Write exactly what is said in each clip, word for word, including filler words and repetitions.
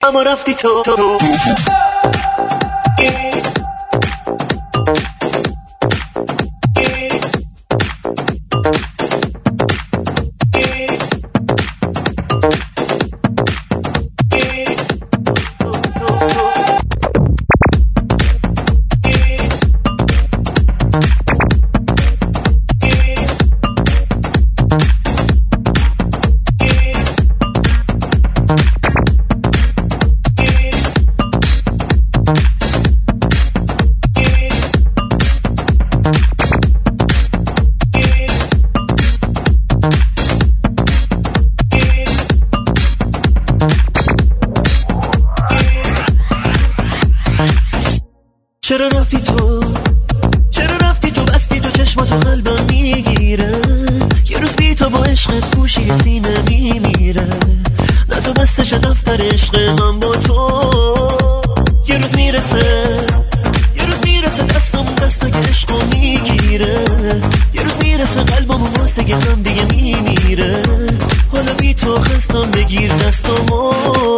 اما رفتی تو چرا رفتی تو چرا رفتی تو بستی تو چشماتو قلبم میگیره یه روز بی تو با عشقت گوشی سینه میمیره نزو بستش دفتر عشق من با تو یه روز میرسه یه روز میرسه دستم دستای عشقو میگیره یه روز میرسه قلبم واسه هم دیگه میمیره حالا بی تو خستم بگیر دستمو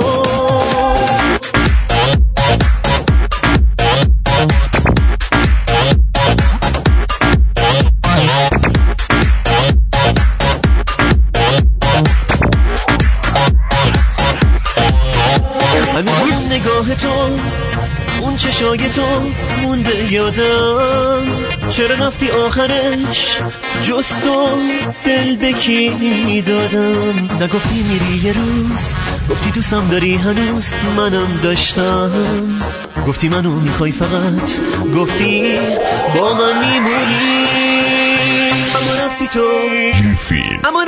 همین نگاه تو اون چشای تو مونده یادم چرا رفتی آخرش جست و دل بکی دادم نگفتی میری یه روز گفتی دوستم داری هنوز منم داشتم گفتی منو میخوای فقط گفتی با من میمونی اما رفتی تو اما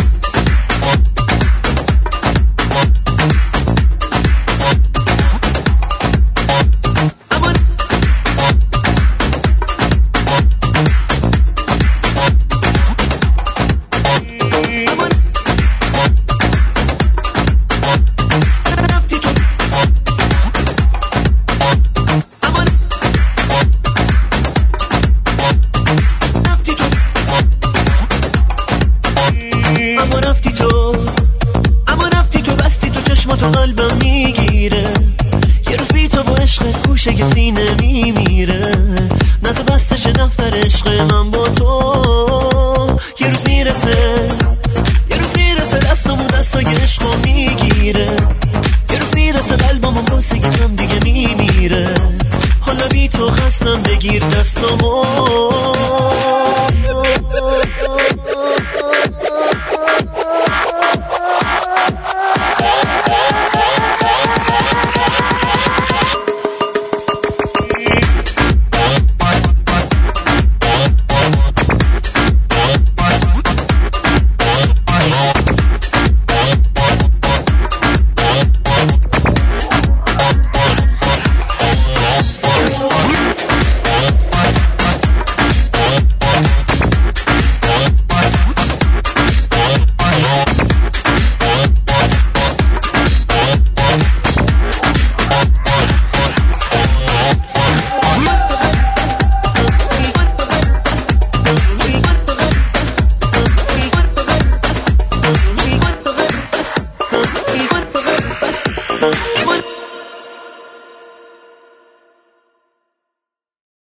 اما رفتی تو اما رفتی تو بستی تو چشماتو قلبم میگیره یه روز بی تو با عشقت گوشه سینه میمیره نزو بستش دفتر عشق من با تو یه روز میرسه یه روز میرسه دستمو دستای عشقو میگیره یه روز میرسه قلبمو واسه هم دیگه میمیره حالا بی تو خستم بگیر دستمو